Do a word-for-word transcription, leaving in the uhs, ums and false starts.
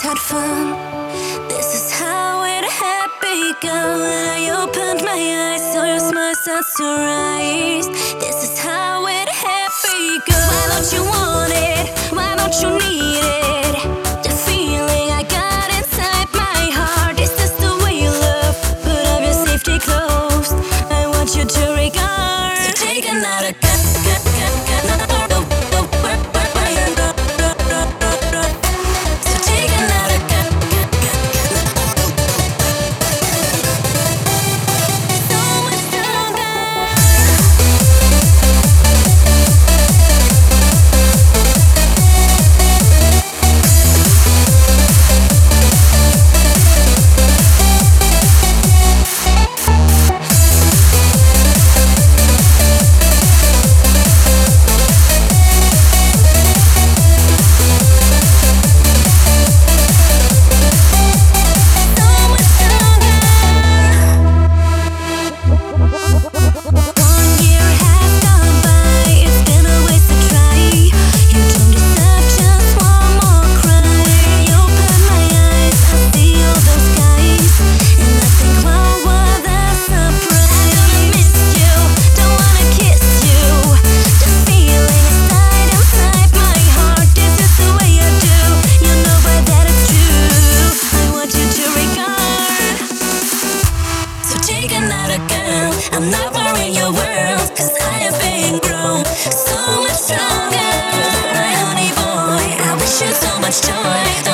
had fun. This is how it had begun. When I opened my eyes, saw your smile start to rise. This is how it had begun. Why don't you want it? Why don't you need it? The feeling I got inside my heart. Is this the way you love? Put up your safety clothes. I want you to regard. So take another cut, cut, cut, cut. I'm not worrying your world, cause I have been grown so much stronger. My honey boy, I wish you so much joy.